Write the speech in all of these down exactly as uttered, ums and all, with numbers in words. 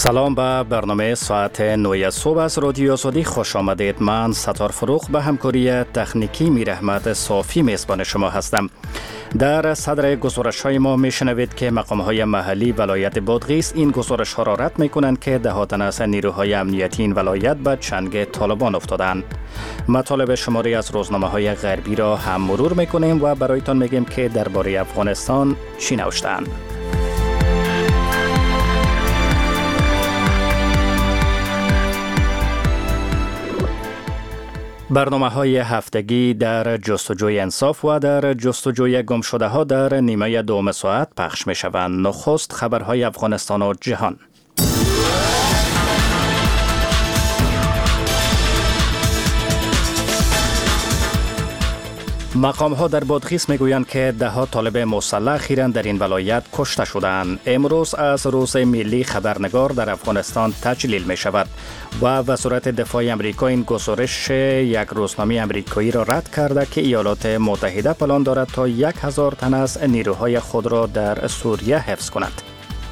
سلام به برنامه ساعت نه صبح از رادیو آزادی خوش آمدید. من ستار فروغ به همکاری تکنیکی میرحمت صافی میزبان شما هستم. در صدر گزارش های ما میشنوید که مقام های محلی ولایت بادغیس این گزارش ها را رد میکنند که ده ها تن از نیروهای امنیتی این ولایت به چنگ طالبان افتادند. مطالب شماری از روزنامه های غربی را هم مرور میکنیم و برایتان میگیم که درباره افغانستان چی نوشتند. برنامه های هفتگی در جستجوی انصاف و در جستجوی گم شده ها در نیمه دوم ساعت پخش می شوند. نخست خبرهای افغانستان و جهان. مقام ها در بادغیس می گویند که ده ها طالب مسلح اخیراً در این ولایت کشته شدند. امروز از روز ملی خبرنگار در افغانستان تجلیل می شود و وزارت دفاع امریکا این گزارش یک روزنامه امریکایی را رد کرده که ایالات متحده پلان دارد تا یک هزار تن از نیروهای خود را در سوریه حفظ کند.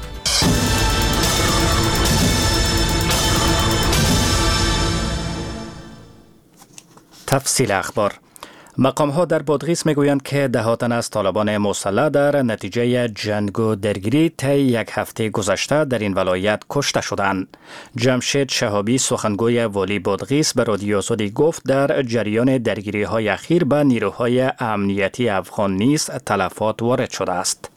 تفصیل اخبار. مقام ها در بادغیس می گویند که ده ها تن از طالبان مسلح در نتیجه جنگ و درگیری طی یک هفته گذشته در این ولایت کشته شدند. جمشید شهابی سخنگوی والی بادغیس به رادیو آزادی گفت در جریان درگیری های اخیر به نیروهای امنیتی افغان نیز تلفات وارد شده است.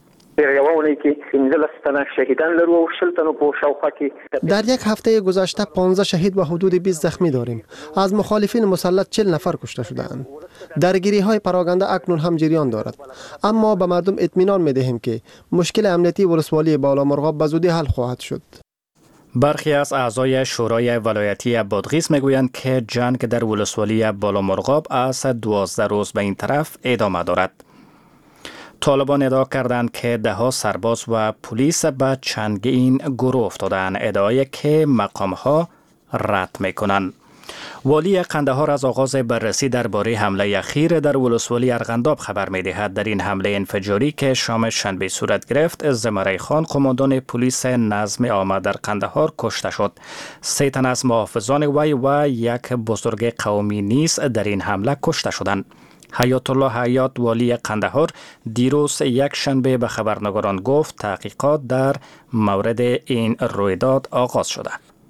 در یک هفته گذشته پانزده شهید و حدود بیست زخمی داریم. از مخالفین مسلح چهل نفر کشته شده‌اند. درگیری های پراکنده اکنون هم جریان دارد، اما به مردم اطمینان می دهیم که مشکل امنیتی ولسوالی بالامرغاب به زودی حل خواهد شد. برخی از اعضای شورای ولایتی بادغیس میگویند که جنگ در ولسوالی بالامرغاب از دوازده روز به این طرف ادامه دارد. طالبان ادعا کردند که ده ها سرباز و پلیس به چنگ این گروه افتادند، ادعایی که مقام ها رد میکنند. والی قندهار از آغاز بررسی درباره حمله اخیر در ولسوالی ارغنداب خبر می‌دهد. در این حمله انفجاری که شام شنبه صورت گرفت، زمره خان قماندان پلیس نظم عامه در قندهار کشته شد. سه تن از محافظان وی و یک بزرگ قومی نیز در این حمله کشته شدند. حیات الله حیات والی قندهار دیروز یک شنبه به خبرنگاران گفت تحقیقات در مورد این رویداد آغاز شده.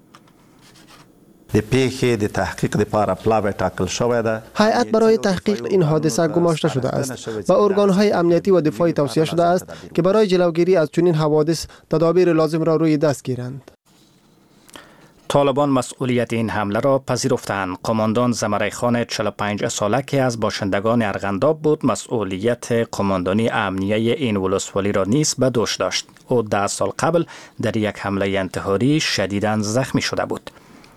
هیئت برای تحقیق این حادثه گماشته شده است و ارگان‌های امنیتی و دفاعی توصیه شده است که برای جلوگیری از چنین حوادث تدابیر لازم را روی دست گیرند. طالبان مسئولیت این حمله را پذیرفتند. قماندان زمره خان چهل و پنج ساله که از باشندگان ارغنداب بود، مسئولیت قماندانی امنیه این ولسوالی را نیز به دوش داشت. او ده سال قبل در یک حمله انتحاری شدیداً زخمی شده بود.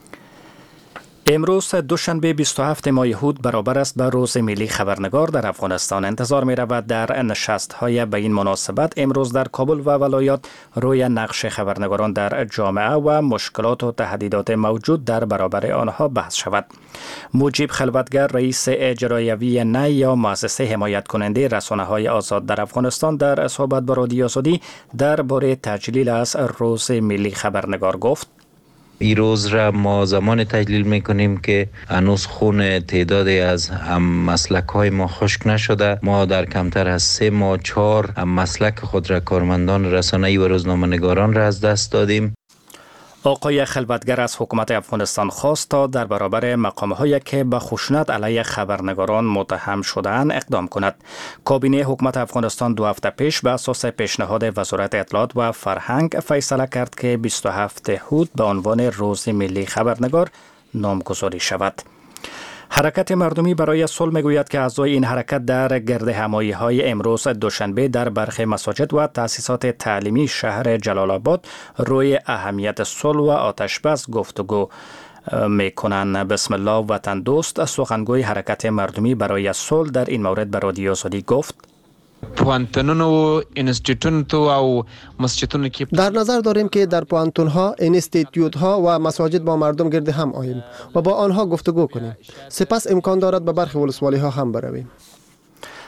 امروز دوشنبه بیست و هفتم ماه هود برابر است به روز ملی خبرنگار در افغانستان. انتظار می رود در نشست های به این مناسبت امروز در کابل و ولایات روی نقش خبرنگاران در جامعه و مشکلات و تهدیدات موجود در برابر آنها بحث شود. مجیب خلوتگر رئیس اجرایوی نی یا مؤسسه حمایت کننده رسانه های آزاد در افغانستان در صحبت با رادیو آزادی درباره تجلیل از روز ملی خبرنگار گفت: این روز را ما زمان تجلیل میکنیم که هنوز خون تعدادی از مسلک های ما خشک نشده. ما در کمتر از سه ماه چهار مسلک خود را کارمندان رسانه‌ای و روزنامه‌نگاران را از دست دادیم. آقای خلوتگر از حکومت افغانستان خواست تا در برابر مقام‌هایی که به خشونت علیه خبرنگاران متهم شده‌اند اقدام کند. کابینه حکومت افغانستان دو هفته پیش به اساس پیشنهاد وزارت اطلاعات و فرهنگ فیصله کرد که بیست و هفتم هود به عنوان روز ملی خبرنگار نامگذاری شود. حرکت مردمی برای صلح میگوید که اعضای این حرکت در گرد همایی های امروز دوشنبه در برخی مساجد و تأسیسات تعلیمی شهر جلال آباد روی اهمیت صلح و آتشبس گفتگو میکنند. بسم الله وطن دوست سخنگوی حرکت مردمی برای صلح در این مورد به رادیو آزادی گفت: پوهنتونونو و انستیتوتونو او مسجدونو که در نظر داریم که در پوهنتون ها، انستیتوت ها و مساجد با مردم گرد هم آییم و با آنها گفتگو کنیم. سپس امکان دارد به برخی ولسوالی ها هم برویم.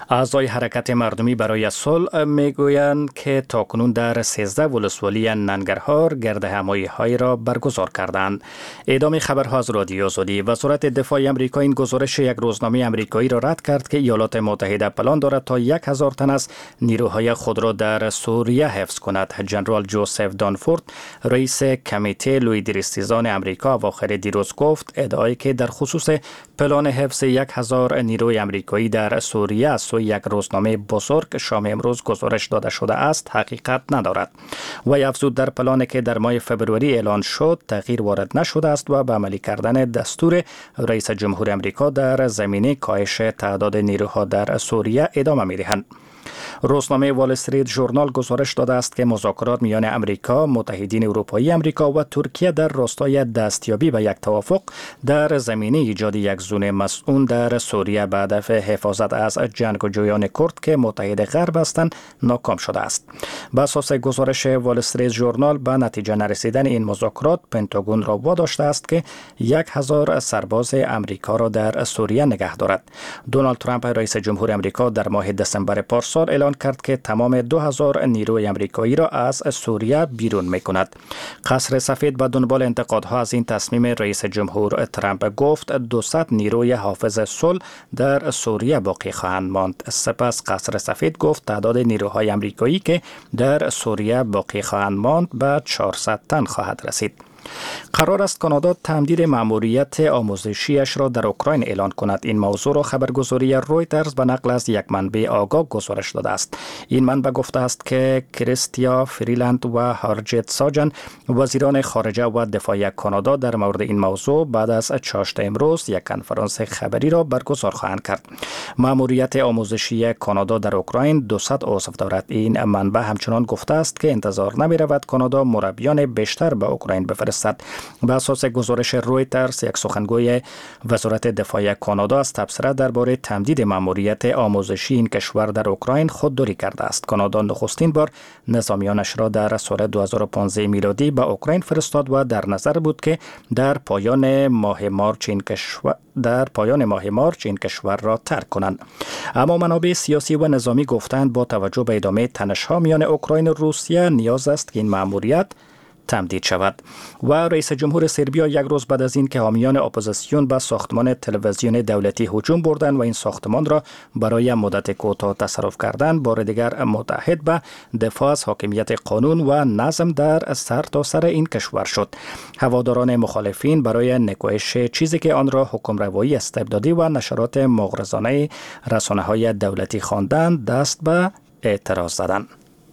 اعضای حرکت مردمی برای صلح میگویند که تاکنون در سیزده ولسوالی ننگرهار گرد همایی های را برگزار کردند. ادامه خبرها از رادیو آزادی. وزارت دفاع آمریکا این گزارش یک روزنامه آمریکایی را رد کرد که ایالات متحده پلان دارد تا یک هزار تن از نیروهای خود را در سوریه حفظ کند. جنرال جوزف دانفورد رئیس کمیته لویدریستیزان آمریکا اواخر دیروز گفت ادعایی که در خصوص پلان حفظ یک هزار نیروی آمریکایی در سوریه از سوی یک روزنامه بزرگ شام امروز گزارش داده شده است حقیقت ندارد. وی افزود در پلانی که در ماه فبروری اعلان شد تغییر وارد نشده است و به عملی کردن دستور رئیس جمهور آمریکا در زمینه کاهش تعداد نیروها در سوریه ادامه می‌دهند. روزنامه وال استریت ژورنال گزارش داده است که مذاکرات میان امریکا، متحدین اروپایی امریکا و ترکیه در راستای دستیابی به یک توافق در زمینه ایجاد یک زون مسئول در سوریه به هدف حفاظت از جنگجویان کرد که متحد غرب هستند ناکام شده است. بر اساس گزارش وال استریت ژورنال به نتیجه نرسیدن این مذاکرات پنتاگون را واداشته است که یک هزار سرباز امریکا را در سوریه نگه دارد. دونالد ترامپ رئیس جمهور امریکا در ماه دسامبر پارسال اعلان کرد که تمام دو هزار نیروی آمریکایی را از سوریه بیرون می‌کند. قصر سفید به دنبال انتقادها از این تصمیم رئیس جمهور ترامپ گفت دویست نیروی حافظ صلح در سوریه باقی خواهند ماند. سپس قصر سفید گفت تعداد نیروهای آمریکایی که در سوریه باقی خواهند ماند به چهارصد تن خواهد رسید. قرار است کانادا تمدید مأموریت آموزشیش را در اوکراین اعلان کند. این موضوع را خبرگزاری رویترز به نقل از یک منبع آگاه گزارش داده است. این منبع گفته است که کریستیا فریلند و هارجت ساجن وزیران خارجه و دفاع کانادا در مورد این موضوع بعد از چاشت امروز یک کنفرانس خبری را برگزار خواهند کرد. مأموریت آموزشی کانادا در اوکراین دویست عضو دارد. این منبع همچنان گفته است که انتظار نمی رود کانادا مربیان بیشتر به اوکراین بفرستد. به اساس گزارش رویترز یک سخنگوی وزارت دفاع کانادا از تبصره درباره تمدید مأموریت آموزشی این کشور در اوکراین خودداری کرده است. کانادا نخستین بار نظامیانش را در سال دو هزار و پانزده میلادی به اوکراین فرستاد و در نظر بود که در پایان ماه مارچ این کشور در پایان ماه مارچ این کشور را ترک کنند. اما منابع سیاسی و نظامی گفتند با توجه به ادامه تنش‌ها میان اوکراین و روسیه نیاز است که این مأموریت تمدید شود. و رئیس جمهور سربیا یک روز بعد از این که حامیان اپوزیسیون به ساختمان تلویزیون دولتی هجوم بردند و این ساختمان را برای مدت کوتاه تصرف کردند، بار دیگر متحد به دفاع از حاکمیت قانون و نظم در سرتاسر این کشور شد. هواداران مخالفین برای نکوهش چیزی که آن را حکمروایی استبدادی و نشرات مغرضانه رسانه‌های دولتی خواندند دست به اعتراض زدند.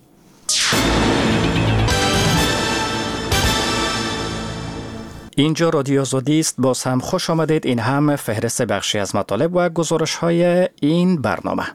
اینجا رادیو آزادی است. باز هم خوش آمدید. این هم فهرست بخشی از مطالب و گزارش های این برنامه.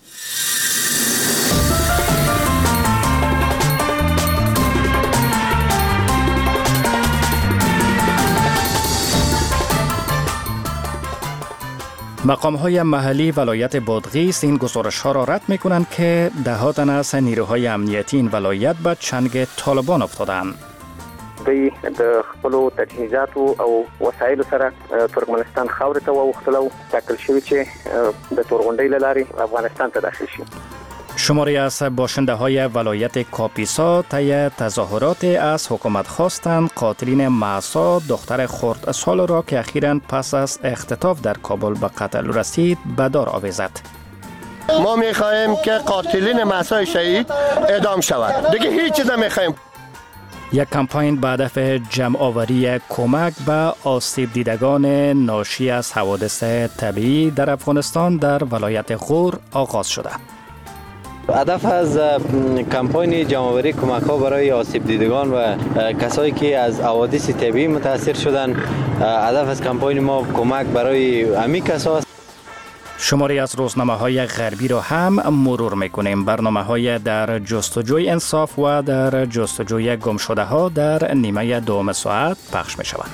مقام‌های محلی ولایت بادغیس این گزارش‌ها را رد می‌کنند که ده ها تن از نیروهای امنیتی این ولایت به چنگ طالبان افتادند. دوی د خپلو تجهیزاتو او وسایلو سره ترکمنستان خاورې ته واوښتل او ټاکل شوي چې د تورغونډۍ له لارې افغانستان ته داخل شي. شماری از باشنده های ولایت کاپیسا طی تظاهرات از حکومت خواستند قاتلین مهسا دختر خردسال را که اخیراً پس از اختطاف در کابل به قتل رسید به دار آویزد. ما می‌خواهیم که قاتلین مهسا شهید اعدام شود. دیگه هیچ چیز نمی‌خواهیم. یک کمپاین به هدف جمع آوری کمک به آسیب دیدگان ناشی از حوادث طبیعی در افغانستان در ولایت غور آغاز شده. هدف از کمپاین جمع‌آوری کمک‌ها برای آسیب دیدگان و کسایی که از حوادث طبیعی متاثر شدن، هدف از کمپاین ما کمک برای همین کسا است. شماری از روزنامه‌های غربی را هم مرور می‌کنیم. برنامه‌های در جستجوی انصاف و در جستجوی گمشده‌ها در نیمه دوم ساعت پخش می‌شوند.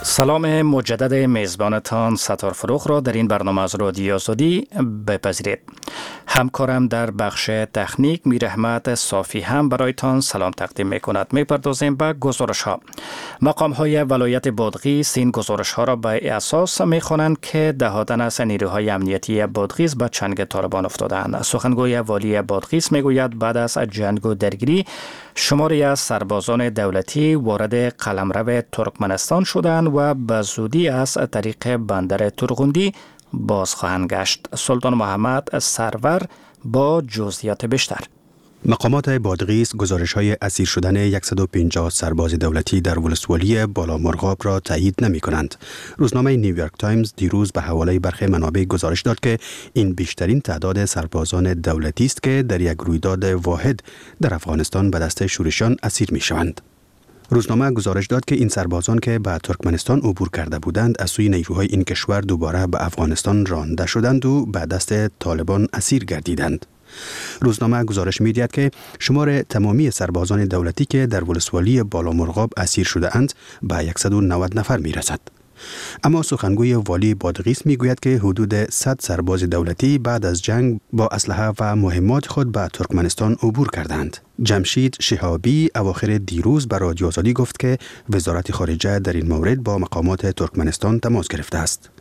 سلام مجدد میزبانتان ستار فروخ را در این برنامه از رادیو آزادی بپذیرید. همکارم در بخش تکنیک میر احمد صافی هم برایتان سلام تقدیم می کند. می پردازیم به گزارش ها. مقام های ولایت بادغیس این گزارش ها را به اساس می خوانند که دهاتن از نیروهای امنیتی بادغیس به چنگ طالبان افتادند. سخنگوی والی بادغیس می گوید بعد از جنگ و درگیری شماری از سربازان دولتی وارد قلمرو ترکمنستان شدند و به زودی از طریق بندر ترغوندی باز خواهند گشت. سلطان محمد سرور با جزئیات بیشتر. مقامات بادغیس گزارش‌های اسیر شدن صد و پنجاه سرباز دولتی در ولسوالی بالامرغاب را تایید نمی‌کنند. روزنامه نیویورک تایمز دیروز به حواله برخی منابع گزارش داد که این بیشترین تعداد سربازان دولتی است که در یک رویداد واحد در افغانستان به دست شورشیان اسیر می‌شوند. روزنامه گزارش داد که این سربازان که به ترکمنستان عبور کرده بودند از سوی نیروهای این کشور دوباره به افغانستان رانده شدند و به دست طالبان اسیر گردیدند. روزنامه گزارش می‌دهد که شمار تمامی سربازان دولتی که در ولسوالی بالامرغاب اسیر شده اند به صد و نود نفر می‌رسد. اما سخنگوی والی بادغیس میگوید که حدود صد سرباز دولتی بعد از جنگ با اسلحه و مهمات خود به ترکمنستان عبور کردند. جمشید شهابی اواخر دیروز به رادیو آزادی گفت که وزارت خارجه در این مورد با مقامات ترکمنستان تماس گرفته است.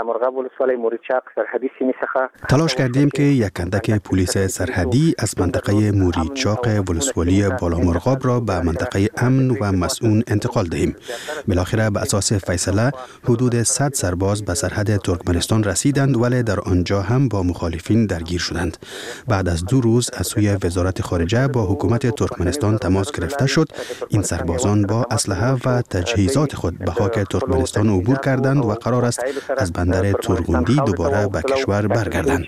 تلاش کردیم که یک اندک پلیس سرحدی از منطقه موریچاق ولسوالی بالامرغاب را به منطقه امن و مسئول انتقال دهیم. بالاخره به اساس فیصله حدود صد سرباز به سرحد ترکمنستان رسیدند ولی در آنجا هم با مخالفین درگیر شدند. بعد از دو روز از سوی وزارت خارجه با حکومت ترکمنستان تماس گرفته شد. این سربازان با اسلحه و تجهیزات خود به خاک ترکمنستان عبور کردند و قرار است از بندر ترغوندی دوباره به کشور برگردند.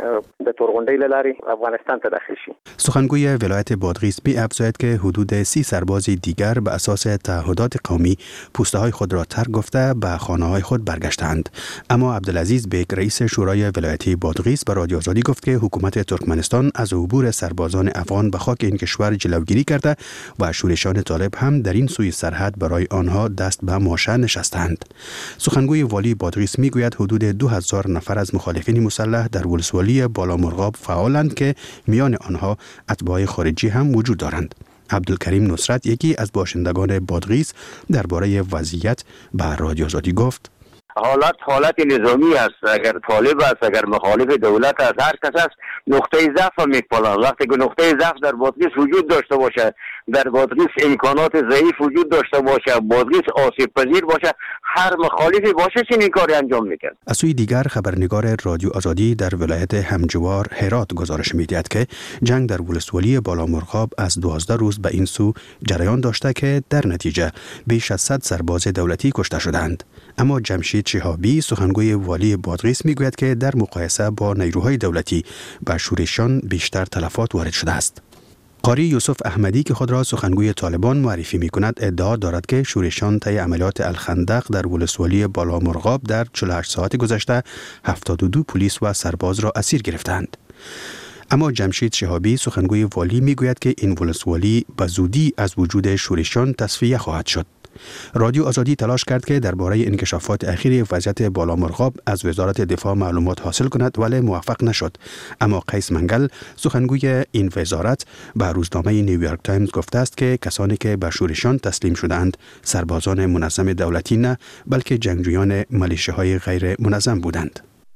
سخنگوی ولایت بادغیس می افزاید که حدود سی سرباز دیگر به اساس تعهدات قومی پوسته های خود را ترک گفته به خانه های خود برگشتند. اما عبدالعزیز بیگ رئیس شورای ولایتی بادغیس به رادیو آزادی گفت که حکومت ترکمنستان از عبور سربازان افغان به خاک این کشور جلوگیری کرده و شورشان طالب هم در این سوی سرحد برای آنها دست به ماشه نشستند. سخنگوی والی بادغیس میگوید حدود دو هزار نفر از مخالفین مسلح در ولسوالی بالامرغاب فعالند که میان آنها اتباع خارجی هم وجود دارند. عبدالکریم نصرت یکی از باشندگان بادغیس درباره وضعیت به رادیو آزادی گفت: حالت حالت نظامی است. اگر طالب است، اگر مخالف دولت است، هر کس است نقطه ضعف میپالند. وقتی که نقطه ضعف در بادغیس وجود داشته باشه، در بادغیس امکانات ضعیف وجود داشته باشه، بادغیس آسیب پذیر باشه، هر مخالفی باشه چنین کاری انجام میکرد. از سوی دیگر خبرنگار رادیو آزادی در ولایت همجوار هرات گزارش میدهد که جنگ در ولسوالی بالامرغاب از دوازده روز به این سو جریان داشته که در نتیجه بیش از صد سرباز دولتی کشته شدند. اما جمشید شهابی سخنگوی والی بادغیس میگوید که در مقایسه با نیروهای دولتی به شورشیان بیشتر تلفات وارد شده است. قاری یوسف احمدی که خود را سخنگوی طالبان معرفی می کند ادعا دارد که شورشیان طی عملیات الخندق در ولسوالی بالامرغاب در چهل و هشت ساعت گذشته هفتاد و دو پلیس و سرباز را اسیر گرفتند. اما جمشید شهابی سخنگوی والی می گوید که این ولسوالی به زودی از وجود شورشیان تصفیه خواهد شد. رادیو آزادی تلاش کرد که درباره انکشافات اخیر وضعیت بالامرغاب از وزارت دفاع معلومات حاصل کند ولی موفق نشد. اما قیس منگل سخنگوی این وزارت به روزنامه نیویورک تایمز گفته است که کسانی که به شورشیان تسلیم شدند سربازان منظم دولتی نه بلکه جنگجویان ملیشه‌های غیر منظم بودند.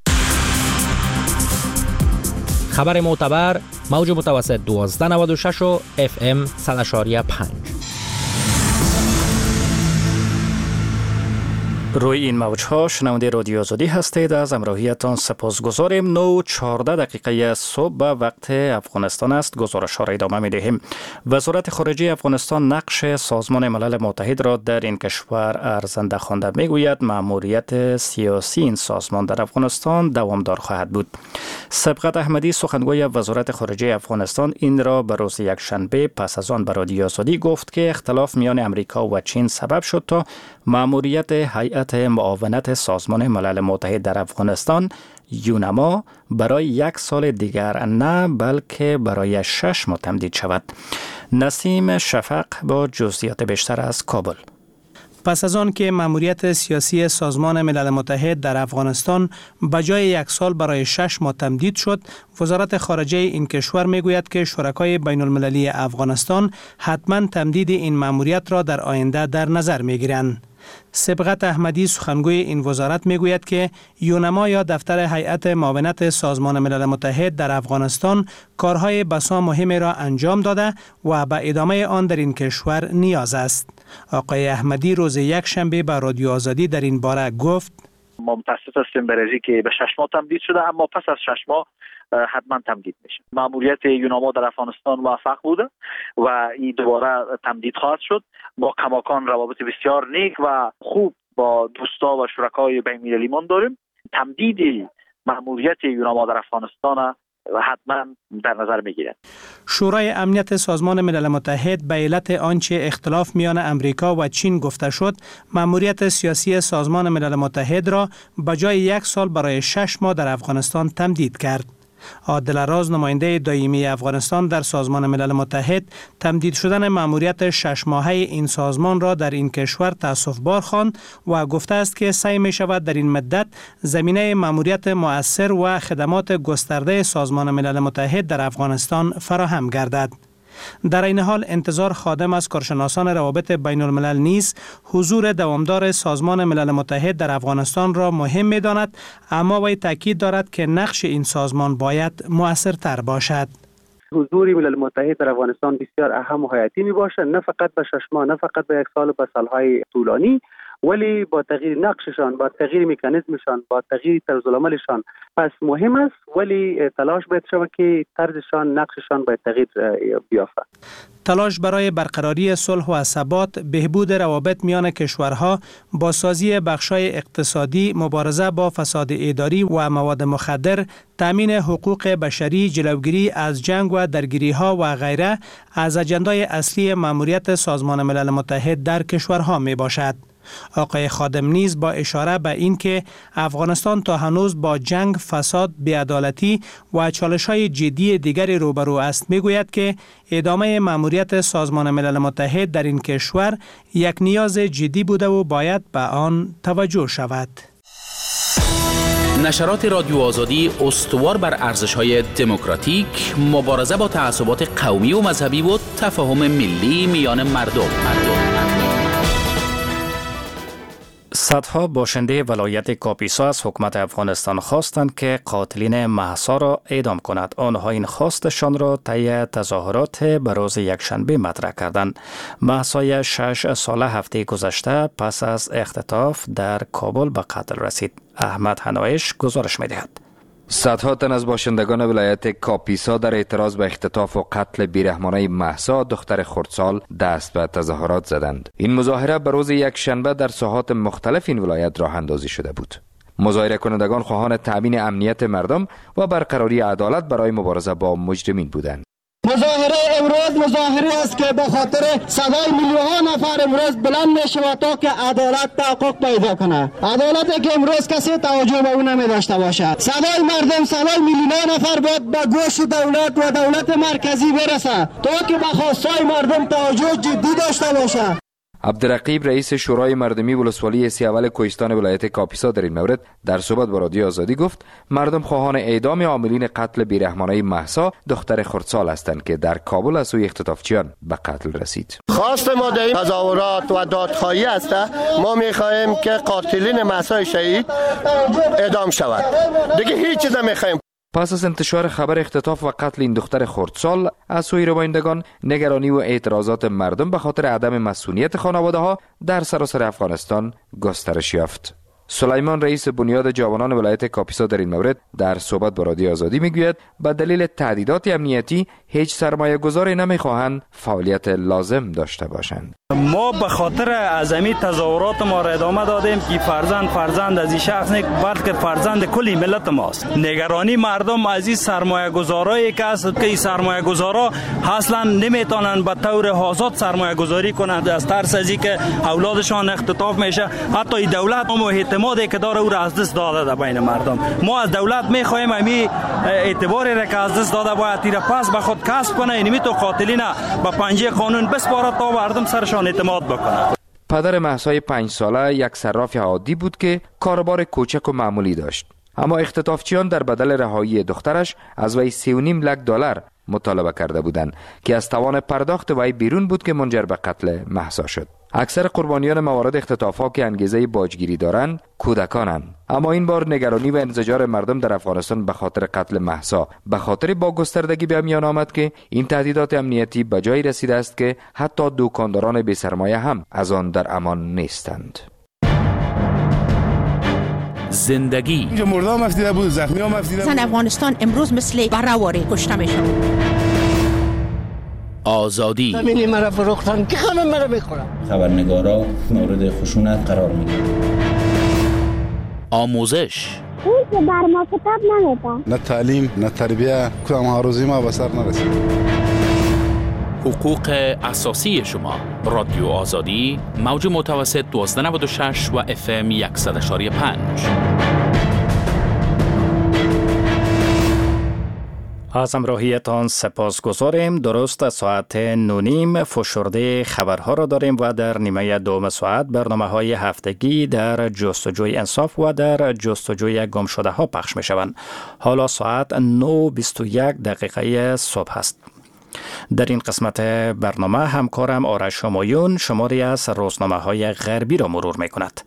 خبر معتبر موج متوسط دوازده نود و شش و اف ام صد و شش و پنج. روی این موجها شنونده رادیو آزادی هستید. از همراهیتان سپاسگزاریم. نه و چهارده دقیقه صبح به وقت افغانستان است. گزارش ها را ادامه می دهیم. وزارت خارجه افغانستان نقش سازمان ملل متحد را در این کشور ارزنده خوانده. می گوید مأموریت سیاسی این سازمان در افغانستان دوامدار خواهد بود. سبقت احمدی سخنگوی وزارت خارجه افغانستان این را به روز یکشنبه پس از آن به رادیو آزادی گفت که اختلاف میان امریکا و چین سبب شد تا مأموریت هیئت معاونت سازمان ملل متحد در افغانستان یونما برای یک سال دیگر نه بلکه برای شش ماه تمدید شود. نسیم شفق با جزئیات بیشتر از کابل. پس از آن که مأموریت سیاسی سازمان ملل متحد در افغانستان به جای یک سال برای شش ماه تمدید شد، وزارت خارجه این کشور میگوید که شرکای بین المللی افغانستان حتما تمدید این مأموریت را در آینده در نظر میگیرند. سبقت احمدی سخنگوی این وزارت میگوید که یونما یا دفتر هیئت معاونت سازمان ملل متحد در افغانستان کارهای بسا مهمی را انجام داده و به ادامه آن در این کشور نیاز است. آقای احمدی روز یک شنبه به رادیو آزادی در این باره گفت: ما متاسف هستیم برای که به شش ماه تمدید شده، اما پس از شش ماه حتما تمدید میشه. مأموریت یوناما در افغانستان موفق بوده و این دوباره تمدید خواهد شد. با کماکان روابط بسیار نیک و خوب با دوستا و شرکای بین المللی من داریم. تمدید مأموریت یوناما در افغانستان حتما در نظر میگیرد. شورای امنیت سازمان ملل متحد به علت آنچه اختلاف میان امریکا و چین گفته شد، مأموریت سیاسی سازمان ملل متحد را به جای یک سال برای شش ماه در افغانستان تمدید کرد. عادل راز، نماینده دائمی افغانستان در سازمان ملل متحد، تمدید شدن مأموریت شش ماهه این سازمان را در این کشور تأسف‌بار خواند و گفته است که سعی می شود در این مدت زمینه مأموریت مؤثر و خدمات گسترده سازمان ملل متحد در افغانستان فراهم گردد. در این حال انتظار خادم از کارشناسان روابط بین الملل نیز حضور دوامدار سازمان ملل متحد در افغانستان را مهم می داند، اما وی تاکید دارد که نقش این سازمان باید مؤثرتر باشد. حضور ملل متحد در افغانستان بسیار اهم و حیاتی می باشد، نه فقط به شش ماه، نه فقط به یک سال، به سالهای طولانی، ولی با تغییر نقششان، با تغییر مکانیزمشان، با تغییر طرز العملشان پس مهم است، ولی تلاش باید شود که طرزشان، نقششان باید تغییر بیافته. تلاش برای برقراری صلح و ثبات، بهبود روابط میان کشورها، بازسازی بخش‌های اقتصادی، مبارزه با فساد اداری و مواد مخدر، تامین حقوق بشری، جلوگیری از جنگ و درگیری‌ها و غیره از اجندای اصلی مأموریت سازمان ملل متحد در کشورها میباشد. آقای خادم نیز با اشاره به این که افغانستان تا هنوز با جنگ، فساد، بی‌عدالتی و چالش‌های جدی دیگری روبرو است میگوید که ادامه مأموریت سازمان ملل متحد در این کشور یک نیاز جدی بوده و باید به آن توجه شود. نشرات رادیو آزادی استوار بر ارزش‌های دموکراتیک، مبارزه با تعصبات قومی و مذهبی و تفاهم ملی میان مردم. مردم. صدها باشنده ولایت کاپیسا از حکومت افغانستان خواستند که قاتلین مهسا را اعدام کند. آنها این خواستشان را طی تظاهرات به روز یکشنبه مطرح کردند. مهسای شش ساله هفته گذشته پس از اختطاف در کابل به قتل رسید. احمد حنایش گزارش می‌دهد. صدها تن از باشندگان ولایت کاپیسا در اعتراض به اختطاف و قتل بیرحمانه مهسا دختر خردسال دست به تظاهرات زدند. این مظاهره به روز یکشنبه در ساحات مختلف این ولایت راه اندازی شده بود. مظاهره کنندگان خواهان تأمین امنیت مردم و برقراری عدالت برای مبارزه با مجرمین بودند. مظاهره امروز مظاهره است که به خاطر صدای میلیون نفر امروز بلند میشه تا که عدالت تحقق پیدا کنه. عدالتی که امروز کسی توجه به اون نمی داشته باشد. صدای مردم، صدای میلیون نفر باید به گوش دولت و دولت مرکزی برسه تا که به خواستای مردم توجه جدی داشته باشه. عبدالرقیب رئیس شورای مردمی ولسوالی سیاول کوهستان ولایت کاپیسا در این مورد در صحبت با رادیو آزادی گفت مردم خواهان اعدام عاملین قتل بیرحمانه مهسا دختر خردسال هستند که در کابل از سوی اختطافچیان به قتل رسید. خواست ما در این تظاهرات و دادخواهی است. ما می‌خواهیم که قاتلین مهسا شهید اعدام شود. دیگه هیچ چیز نمی‌خواهیم. پس از انتشار خبر اختطاف و قتل این دختر خردسال از سوی روایندگان، نگرانی و اعتراضات مردم به خاطر عدم مسئولیت خانواده‌ها در سراسر افغانستان گسترش یافت. سلیمان رئیس بنیاد جوانان ولایت کاپیسا در این مورد در صحبت با رادیو آزادی میگوید به دلیل تهدیدات امنیتی هیچ سرمایه گذاری نمیخواهند فعالیت لازم داشته باشند. ما به خاطر از این تظاهرات ما را ادامه دادیم که فرزند فرزند از این شخص نیست بلکه فرزند کلی ملت ماست. نگرانی مردم از این سرمایه گذارایی که است که این سرمایه گذارا اصلا نمیتونن به طور آزاد سرمایه گذاری کنند از ترس از اینکه اولادشان اختطاف میشه. حتی این دولت هم اعتمادی که داره او را از دست داده در بین مردم. ما از دولت میخواهیم همین اعتباری را که از دست داده باید تیر پس به خود کسب کنه، اینمی تو قاتلین به پنجه قانون بسپاره تا مردم سرشان اعتماد بکنه. پدر مهسا پنج ساله یک صراف عادی بود که کاروبار کوچک و معمولی داشت. اما اختطافچیان در بدل رهایی دخترش از وی سی و نیم لک دلار مطالبه کرده بودند که از توان پرداخت وی بیرون بود که منجر به قتل مهسا شد. اکثر قربانیان موارد اختطاف‌ها که انگیزه باجگیری دارند کودکانند. اما این بار نگرانی و انزجار مردم در افغانستان به خاطر قتل مهسا به خاطر با گستردگی به میان آمد که این تهدیدات امنیتی به جایی رسیده است که حتی دکانداران بی سرمایه هم از آن در امان نیستند. زندگی مردم افتیده بود، زخمی هم افتیده بود. زن افغانستان امروز مثل برهواری کشته میشن. آزادی زمینی مرا فروختن که همه مرا میخورن. خبرنگارا مورد خشونت قرار میگیرن. آموزش اون که بر ما کتاب نمیده. نه تعلیم نه تربیه کدام ها روزی ما به سر نرسید. حقوق اساسی شما. رادیو آزادی موج متوسط دوازده نود و شش و اف ام صد و یک و پنج. از همراهیتان سپاسگزاریم. درست ساعت نونیم فشرده خبرها را داریم و در نیمه دوم ساعت برنامه های هفتگی در جستجوی انصاف و در جستجوی گم شده ها پخش می شوند. حالا ساعت نه و بیست و یک دقیقه صبح است. در این قسمت برنامه همکارم آرش همایون شماری از روزنامه های غربی را مرور می کند.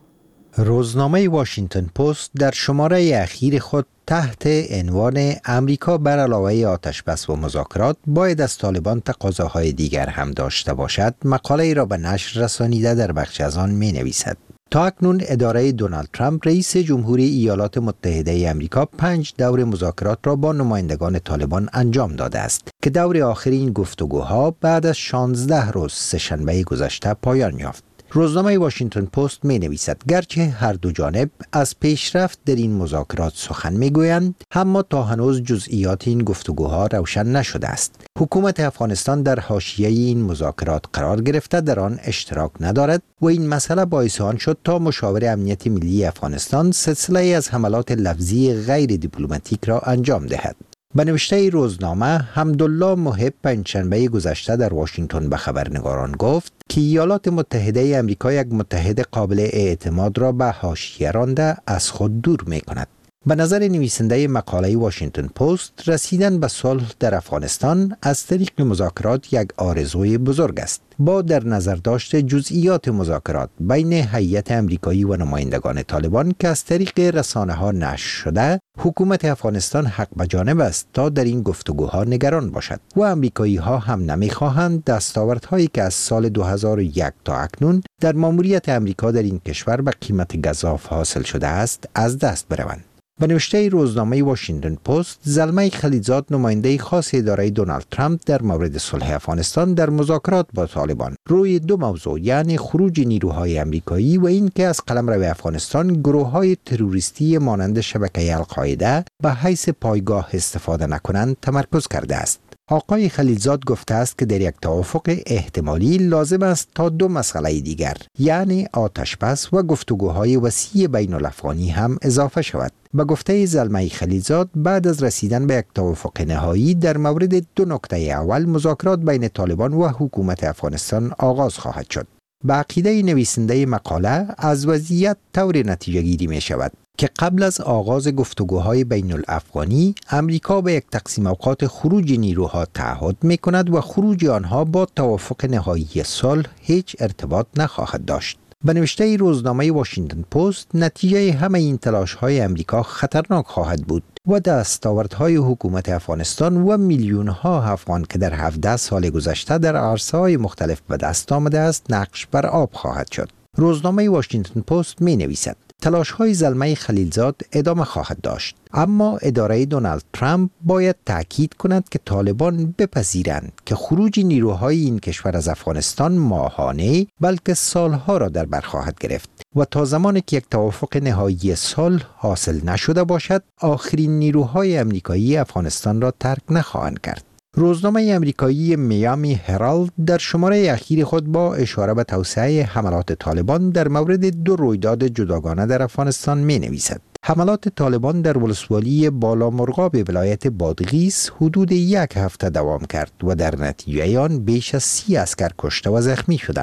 روزنامه واشنگتن پست در شماره اخیر خود تحت عنوان امریکا بر علاوه آتش بس و مذاکرات باید از طالبان تقاضاهای دیگر هم داشته باشد مقاله را به نشر رسانیده در بخش از آن می نویسد. تا اکنون اداره دونالد ترامپ رئیس جمهوری ایالات متحده آمریکا پنج دور مذاکرات را با نمایندگان طالبان انجام داده است که دور آخر این گفتگوها بعد از شانزده روز سه‌شنبه گذشته پایان یافت. روزنامه واشنگتن پست می نویسد گرچه هر دو جانب از پیشرفت در این مذاکرات سخن می گویند، اما تا هنوز جزئیات این گفتگوها روشن نشده است. حکومت افغانستان در حاشیه این مذاکرات قرار گرفته در آن اشتراک ندارد و این مسئله باعث آن شد تا مشاور امنیت ملی افغانستان سلسله از حملات لفظی غیر دیپلماتیک را انجام دهد. به نوشته روزنامه حمدالله محب پنجشنبه گذشته در واشنگتن به خبرنگاران گفت که ایالات متحده آمریکا یک متحد قابل اعتماد را به حاشیه رانده از خود دور می کند. به نظر نویسنده مقاله واشنگتن پست رسیدن به صلح در افغانستان از طریق مذاکرات یک آرزوی بزرگ است. با در نظر داشت جزئیات مذاکرات بین هیئت آمریکایی و نمایندگان طالبان که از طریق رسانه ها نشر شده، حکومت افغانستان حق به جانب است تا در این گفتگوها نگران باشد و آمریکایی ها هم نمیخواهند دستاوردهایی که از سال دو هزار و یک تا اکنون در ماموریت آمریکا در این کشور به قیمت گزاف حاصل شده است از دست بروند. به نوشته روزنامه واشنگتن پست، زلمه خلیلزاد نماینده خاص اداره دونالد ترامپ در مورد صلح افغانستان در مذاکرات با طالبان روی دو موضوع یعنی خروج نیروهای آمریکایی و اینکه از قلمرو افغانستان گروه‌های تروریستی مانند شبکه القاعده به حیث پایگاه استفاده نکنند تمرکز کرده است. آقای خلیلزاد گفته است که در یک توافق احتمالی لازم است تا دو مسئله دیگر یعنی آتش بس و گفتگوهای وسیع بین الافغانی هم اضافه شود. به گفته زلمه خلیلزاد بعد از رسیدن به یک توافق نهایی در مورد دو نکته اول مذاکرات بین طالبان و حکومت افغانستان آغاز خواهد شد. به عقیده نویسنده مقاله از وضعیت طور نتیجه گیری می شود که قبل از آغاز گفتگوهای بین الافغانی امریکا به یک تقسیم اوقات خروج نیروها تعهد می کند و خروج آنها با توافق نهایی صلح هیچ ارتباط نخواهد داشت. به نوشته روزنامه واشنگتن پست نتیجه همه این تلاش‌های امریکا خطرناک خواهد بود و دستاوردهای حکومت افغانستان و میلیون‌ها افغان که در هفده سال گذشته در عرصه‌های مختلف به دست آمده است نقش بر آب خواهد شد. روزنامه واشنگتن پست می نویسد تلاش‌های زلمه خلیلزاد ادامه خواهد داشت، اما اداره دونالد ترامپ باید تأکید کند که طالبان بپذیرند که خروج نیروهای این کشور از افغانستان ماهانه بلکه سالها را در بر خواهد گرفت و تا زمانی که یک توافق نهایی صلح حاصل نشده باشد آخرین نیروهای آمریکایی افغانستان را ترک نخواهند کرد. روزنامه آمریکایی میامی هرالد در شماره اخیر خود با اشاره به توسعه حملات طالبان در مورد دو رویداد جداگانه در افغانستان می نویسد. حملات طالبان در ولسوالی بالامرغاب ولایت بادغیس حدود یک هفته دوام کرد و در نتیجه آن بیش از سی عسکر کشته و زخمی شدند.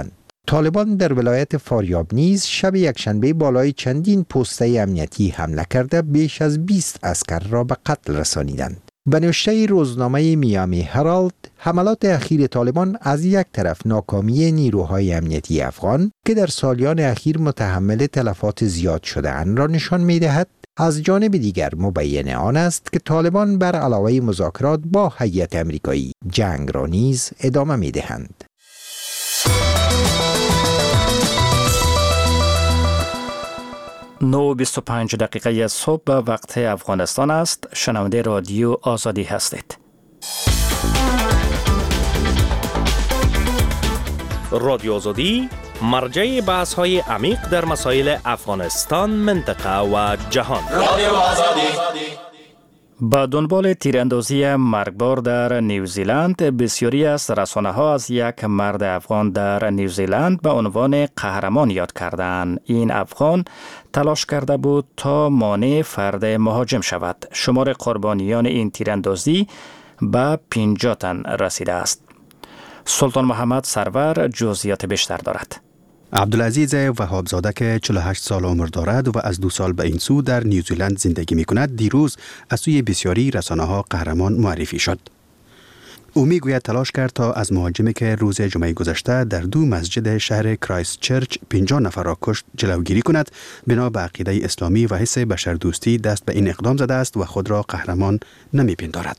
طالبان در ولایت فاریاب نیز شب یکشنبه بالای چندین پسته امنیتی حمله کرده بیش از بیست عسکر را به قتل رسانیدند. به نوشته روزنامه میامی هرالد، حملات اخیر طالبان از یک طرف ناکامی نیروهای امنیتی افغان که در سالیان اخیر متحمل تلفات زیاد شده اند را نشان می دهد، از جانب دیگر مبین آن است که طالبان بر علاوه مذاکرات با هیئت امریکایی جنگ را نیز ادامه می دهند. نه و بیست و پنج دقیقه صبح وقت افغانستان است. شنونده رادیو آزادی هستید. رادیو آزادی مرجع بحث های عمیق در مسائل افغانستان، منطقه و جهان. رادیو آزادی. با دنبال تیراندازی مرگبار در نیوزیلند، بسیاری از رسانه‌ها از یک مرد افغان در نیوزیلند به عنوان قهرمان یاد کردند. این افغان تلاش کرده بود تا مانع فرد مهاجم شود. شمار قربانیان این تیراندازی به پنجاه تن رسیده است. سلطان محمد سرور جزئیات بیشتر دارد. عبدالعزیز وهابزاده که چهل و هشت سال عمر دارد و از دو سال به این سو در نیوزیلند زندگی می کند، دیروز از سوی بسیاری رسانه‌ها قهرمان معرفی شد. او می گوید تلاش کرد تا از مهاجمی که روز جمعه گذشته در دو مسجد شهر کرایست چرچ پنجاه نفر را کشت جلوگیری کند. بنا به عقیده اسلامی و حس بشردوستی دست به این اقدام زده است و خود را قهرمان نمی پندارد.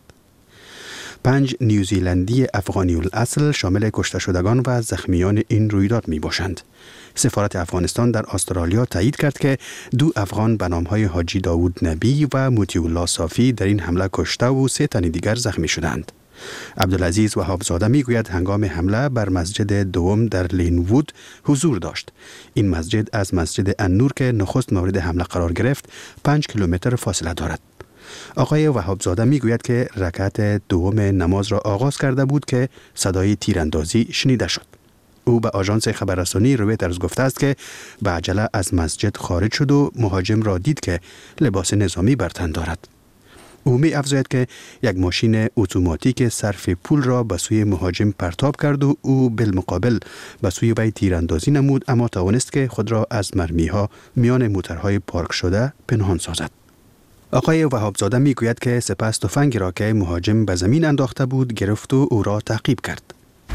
پنج نیوزیلندی افغانی الاصل شامل کشته شدگان و زخمیان این رویداد می باشند. سفارت افغانستان در استرالیا تایید کرد که دو افغان به نام‌های حاجی داوود نبی و موتی الله صافی در این حمله کشته و سه تن دیگر زخمی شدند. عبدالعزیز وهابزاده می گوید هنگام حمله بر مسجد دوم در لینوود حضور داشت. این مسجد از مسجد النور که نخست مورد حمله قرار گرفت پنج کیلومتر فاصله دارد. آقای وهابزاده می گوید که رکعت دوم نماز را آغاز کرده بود که صدای تیراندازی شنیده شد. او به آژانس خبررسانی رویترز گفته است که به عجله از مسجد خارج شد و مهاجم را دید که لباس نظامی بر تن دارد. او می افزاید که یک ماشین اتوماتیک صرف پول را به سوی مهاجم پرتاب کرد و او بالمقابل به سوی وی تیراندازی نمود، اما توانست که خود را از مرمی‌ها میان موترهای پارک شده پنهان سازد. آقای وهابزاده می گوید که سپس تفنگی را که مهاجم به زمین انداخته بود گرفت و او را تعقیب کرد.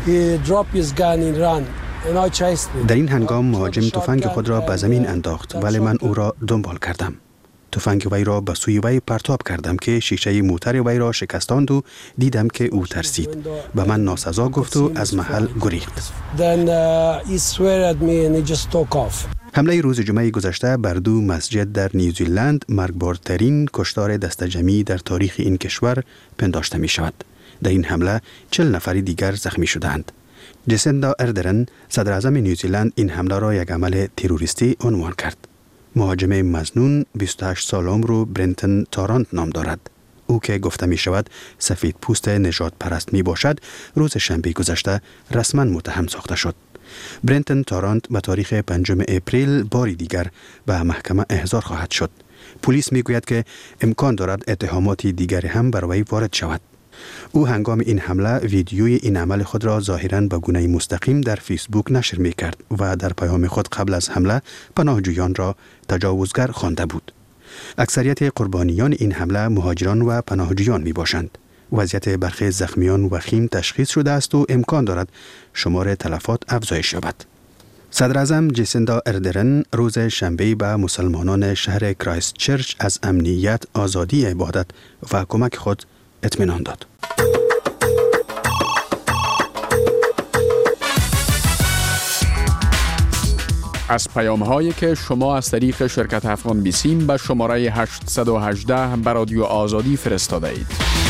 در این هنگام مهاجم تفنگ خود را به زمین انداخت ولی من او را دنبال کردم. تفنگ وی را به سوی وی پرتاب کردم که شیشه موتر وی را شکستاند و دیدم که او ترسید. به من ناسزا گفت و از محل گریخت. حمله روز جمعه گذشته بر دو مسجد در نیوزیلند مرگبارترین کشتار دسته جمعی در تاریخ این کشور پنداشته می شود. در این حمله چهل نفر دیگر زخمی شدند. جسیندا اردرن صدر اعظم نیوزیلند این حمله را یک عمل تروریستی عنوان کرد. مهاجم مظنون بیست و هشت سال عمر و برنتن تارانت نام دارد. او که گفته می شود سفید پوست نژاد پرست می باشد، روز شنبه گذشته رسما متهم ساخته شد. برنتن تارانت به تاریخ پنجم اپریل باری دیگر به محکمه احضار خواهد شد. پلیس می گوید که امکان دارد اتهاماتی دیگری هم بر وی وارد شود. او هنگام این حمله ویدیوی این عمل خود را ظاهراً به گونه مستقیم در فیسبوک نشر می کرد و در پیام خود قبل از حمله پناهجویان را تجاوزگر خوانده بود. اکثریت قربانیان این حمله مهاجران و پناهجویان می باشند. وضعیت برخی زخمیان وخیم تشخیص شده است و امکان دارد شمار تلفات افزایش یابد. صدر اعظم جسیندا اردرن روز شنبه به مسلمانان شهر کرایست چرچ از امنیت، آزادی عبادت و کمک خود اطمینان داد. از پیام هایی که شما از طریق شرکت افغان بیسیم به شماره هشت یک هشت به رادیو آزادی فرستاده اید.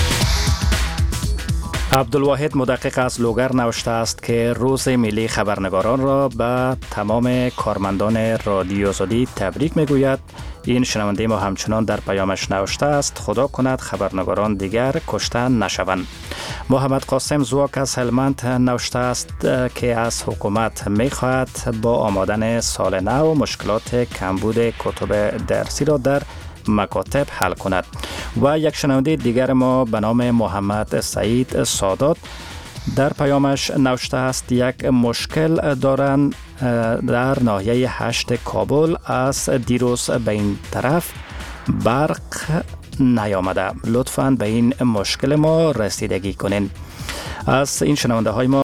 عبدالواحد مدقق از لوگر نوشته است که روز ملی خبرنگاران را به تمام کارمندان رادیو آزادی تبریک میگوید. این شنونده ما همچنان در پیامش نوشته است خدا کند خبرنگاران دیگر کشته نشوند. محمد قاسم زواک از هلمند نوشته است که از حکومت میخواهد با آمدن سال نو مشکلات کمبود کتب درسی را در مکاتب حل کند. و یک شنونده دیگر ما به نام محمد سعید سادات در پیامش نوشته است یک مشکل دارند در ناحیه هشت کابل از دیروز به این طرف برق نیامده. لطفاً به این مشکل ما رسیدگی کنین. از این شنونده های ما